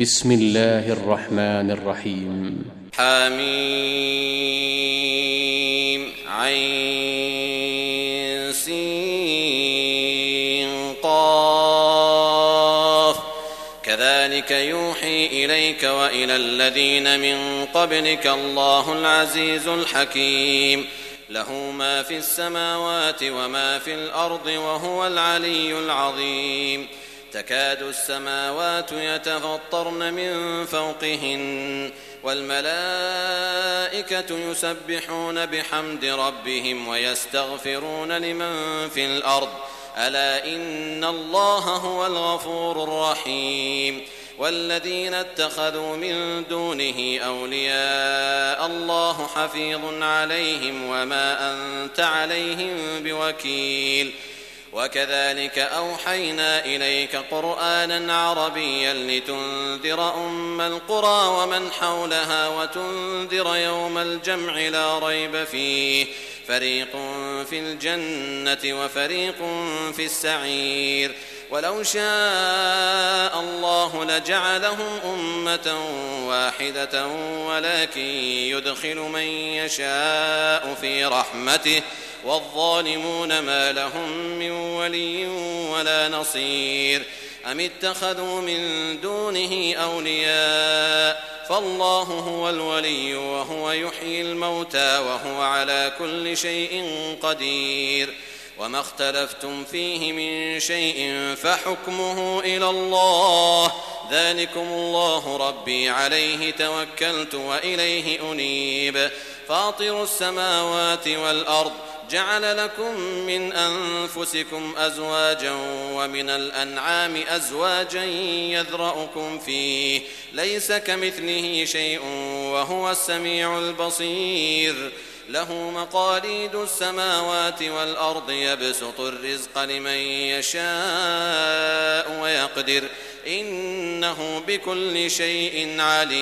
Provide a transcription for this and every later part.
بسم الله الرحمن الرحيم. حميم عين سين قاف كذلك يوحي إليك وإلى الذين من قبلك الله العزيز الحكيم له ما في السماوات وما في الأرض وهو العلي العظيم تكاد السماوات يتفطرن من فوقهن والملائكة يسبحون بحمد ربهم ويستغفرون لمن في الأرض ألا إن الله هو الغفور الرحيم والذين اتخذوا من دونه أولياء الله حفيظ عليهم وما أنت عليهم بوكيل وكذلك أوحينا إليك قرآنا عربيا لتنذر أم القرى ومن حولها وتنذر يوم الجمع لا ريب فيه فريق في الجنة وفريق في السعير ولو شاء الله لجعلهم أمة واحدة ولكن يدخل من يشاء في رحمته والظالمون ما لهم من ولي ولا نصير أم اتخذوا من دونه أولياء فالله هو الولي وهو يحيي الموتى وهو على كل شيء قدير وما اختلفتم فيه من شيء فحكمه إلى الله ذلكم الله ربي عليه توكلت وإليه أنيب فاطر السماوات والأرض جعل لكم من أنفسكم أزواجا ومن الأنعام أزواجا يذرأكم فيه ليس كمثله شيء وهو السميع البصير له مقاليد السماوات والأرض يبسط الرزق لمن يشاء ويقدر إنه بكل شيء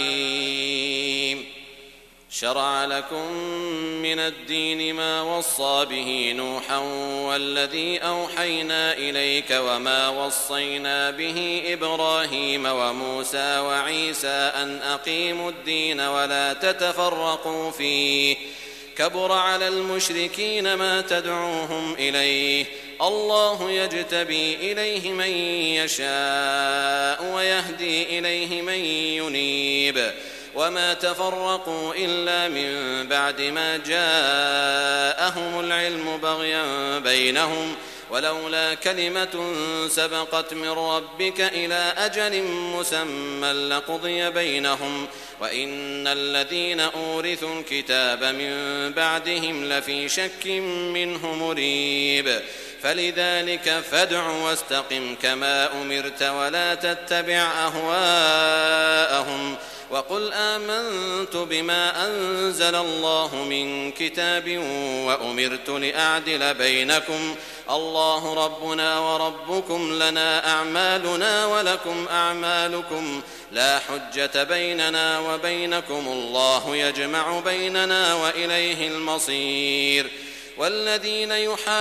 عليم شرع لكم من الدين ما وصى به نوحا والذي أوحينا إليك وما وصينا به إبراهيم وموسى وعيسى أن أقيموا الدين ولا تتفرقوا فيه كبر على المشركين ما تدعوهم إليه الله يجتبي إليه من يشاء ويهدي إليه من ينيب وما تفرقوا إلا من بعد ما جاءهم العلم بغيا بينهم ولولا كلمة سبقت من ربك إلى أجل مسمى لقضي بينهم وإن الذين أورثوا الكتاب من بعدهم لفي شك منه مريب فلذلك فادع واستقم كما أمرت ولا تتبع أهواءهم وقل آمنت بما أنزل الله من كتاب وأمرت لأعدل بينكم الله ربنا وربكم لنا أعمالنا ولكم أعمالكم لا حجة بيننا وبينكم الله يجمع بيننا وإليه المصير والذين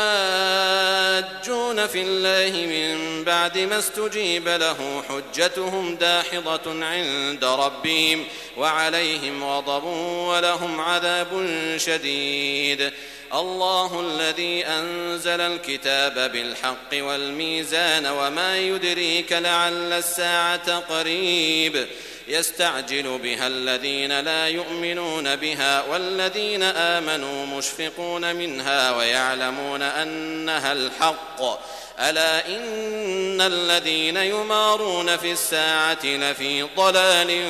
يحاجون في الله من بعد ما استجيب له حجتهم داحضة عند ربهم وعليهم غضب ولهم عذاب شديد الله الذي أنزل الكتاب بالحق والميزان وما يدريك لعل الساعة قريب يستعجل بها الذين لا يؤمنون بها والذين آمنوا مشفقون منها ويعلمون أنها الحق ألا إن الذين يمارون في الساعة لفي ضلال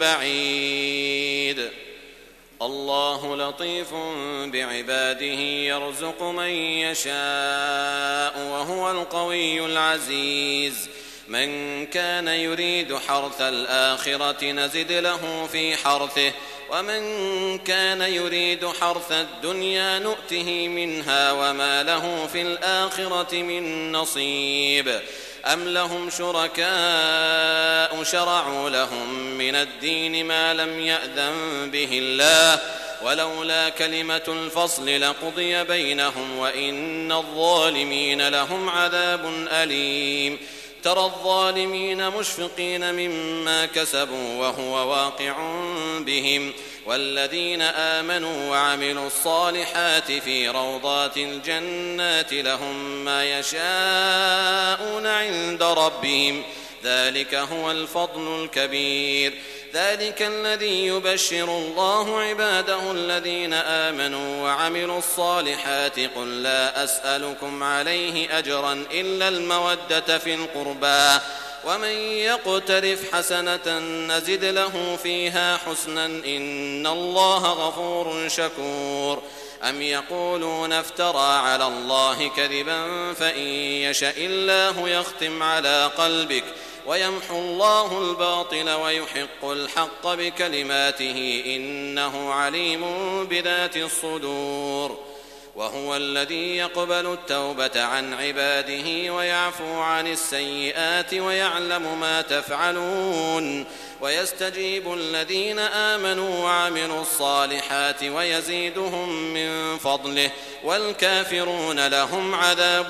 بعيد الله لطيف بعباده يرزق من يشاء وهو القوي العزيز من كان يريد حرث الآخرة نزد له في حرثه ومن كان يريد حرث الدنيا نؤته منها وما له في الآخرة من نصيب أم لهم شركاء شرعوا لهم من الدين ما لم يأذن به الله ولولا كلمة الفصل لقضي بينهم وإن الظالمين لهم عذاب أليم ترى الظالمين مشفقين مما كسبوا وهو واقع بهم والذين آمنوا وعملوا الصالحات في روضات الجنات لهم ما يشاءون عند ربهم ذلك هو الفضل الكبير ذلك الذي يبشر الله عباده الذين آمنوا وعملوا الصالحات قل لا أسألكم عليه أجرا إلا المودة في القربى ومن يقترف حسنة نزد له فيها حسنا إن الله غفور شكور أم يقولون افترى على الله كذبا فإن يشأ الله يختم على قلبك ويمحو الله الباطل ويحق الحق بكلماته إنه عليم بذات الصدور وهو الذي يقبل التوبة عن عباده ويعفو عن السيئات ويعلم ما تفعلون ويستجيب الذين آمنوا وعملوا الصالحات ويزيدهم من فضله والكافرون لهم عذاب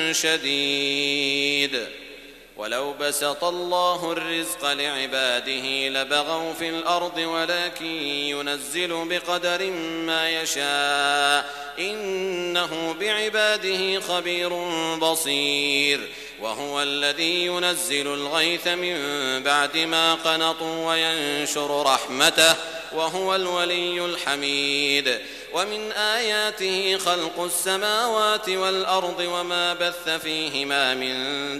شديد ولو بسط الله الرزق لعباده لبغوا في الأرض ولكن ينزل بقدر ما يشاء إنه بعباده خبير بصير وهو الذي ينزل الغيث من بعد ما قنطوا وينشر رحمته وهو الولي الحميد ومن آياته خلق السماوات والأرض وما بث فيهما من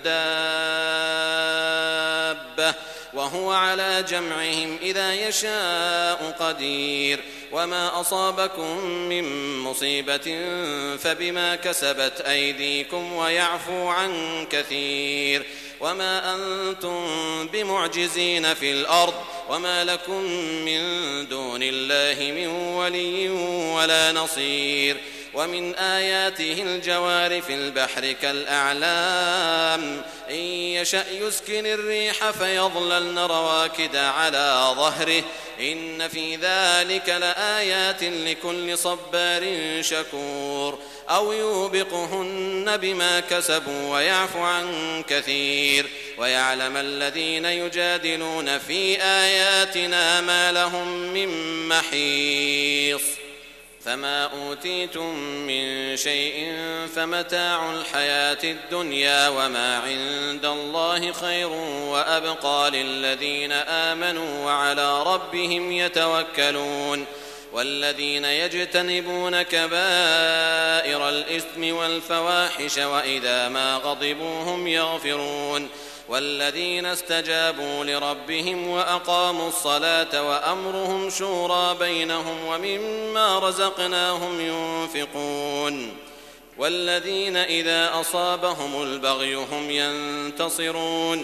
دابة وهو على جمعهم إذا يشاء قدير وما أصابكم من مصيبة فبما كسبت أيديكم ويعفو عن كثير وما أنتم بمعجزين في الأرض وما لكم من دون الله من ولي ولا نصير ومن آياته الجوار في البحر كالأعلام إن يشأ يسكن الريح فيظللن رواكد على ظهره إن في ذلك لآيات لكل صبار شكور أو يوبقهن بما كسبوا ويعفو عن كثير ويعلم الذين يجادلون في آياتنا ما لهم من محيص فما أوتيتم من شيء فمتاع الحياة الدنيا وما عند الله خير وأبقى للذين آمنوا وعلى ربهم يتوكلون والذين يجتنبون كبائر الإثم والفواحش وإذا ما غضبوا هم يغفرون والذين استجابوا لربهم وأقاموا الصلاة وأمرهم شورى بينهم ومما رزقناهم ينفقون والذين إذا أصابهم البغي هم ينتصرون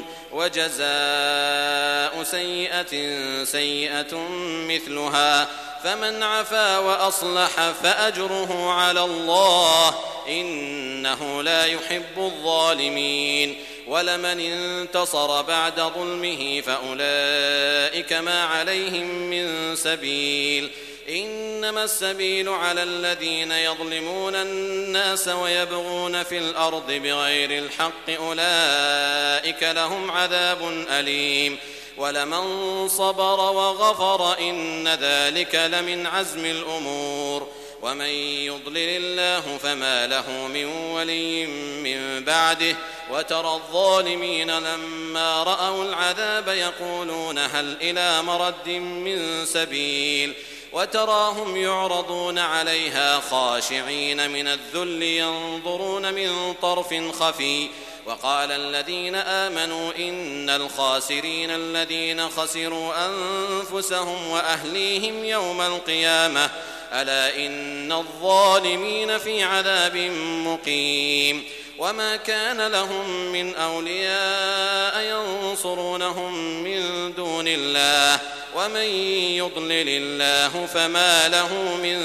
وجزاء سيئة سيئة مثلها فمن عفا وأصلح فأجره على الله إنه لا يحب الظالمين ولمن انتصر بعد ظلمه فأولئك ما عليهم من سبيل إنما السبيل على الذين يظلمون الناس ويبغون في الأرض بغير الحق أولئك لهم عذاب أليم ولمن صبر وغفر إن ذلك لمن عزم الأمور ومن يضلل الله فما له من ولي من بعده وترى الظالمين لما رأوا العذاب يقولون هل إلى مرد من سبيل وتراهم يعرضون عليها خاشعين من الذل ينظرون من طرف خفي وقال الذين آمنوا إن الخاسرين الذين خسروا أنفسهم وأهليهم يوم القيامة ألا إن الظالمين في عذاب مقيم وما كان لهم من أولياء ينصرونهم من دون الله ومن يضلل الله فما له من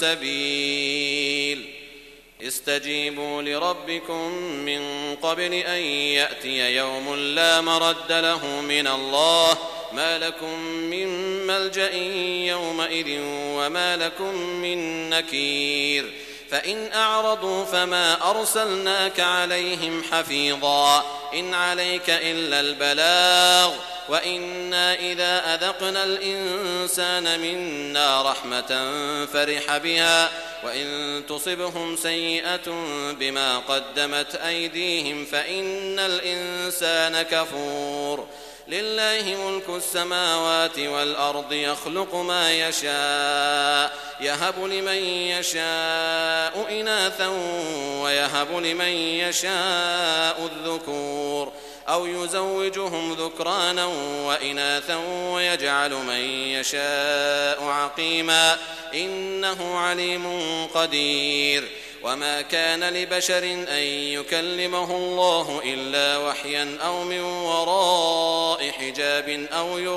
سبيل استجيبوا لربكم من قبل أن يأتي يوم لا مرد له من الله ما لكم من ملجأ يومئذ وما لكم من نكير فإن أعرضوا فما أرسلناك عليهم حفيظا إن عليك إلا البلاغ وإنا إذا أذقنا الإنسان منا رحمة فرح بها وإن تصبهم سيئة بما قدمت أيديهم فإن الإنسان كفور لله ملك السماوات والأرض يخلق ما يشاء يهب لمن يشاء إناثا ويهب لمن يشاء الذكور أو يزوجهم ذكرانا وإناثا ويجعل من يشاء عقيما إنه عليم قدير وما كان لبشر أن يكلمه الله إلا وحيا أو من وراء حجاب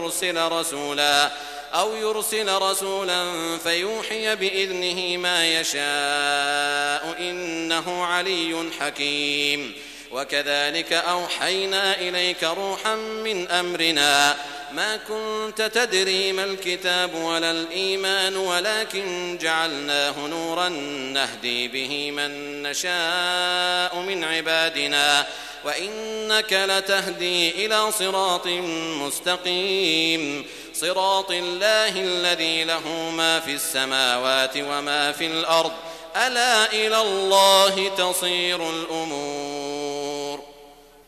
أو يرسل رسولا فيوحي بإذنه ما يشاء إنه علي حكيم وكذلك أوحينا إليك روحا من أمرنا ما كنت تدري ما الكتاب ولا الإيمان ولكن جعلناه نورا نهدي به من نشاء من عبادنا وإنك لتهدي إلى صراط مستقيم صراط الله الذي له ما في السماوات وما في الأرض ألا إلى الله تصير الأمور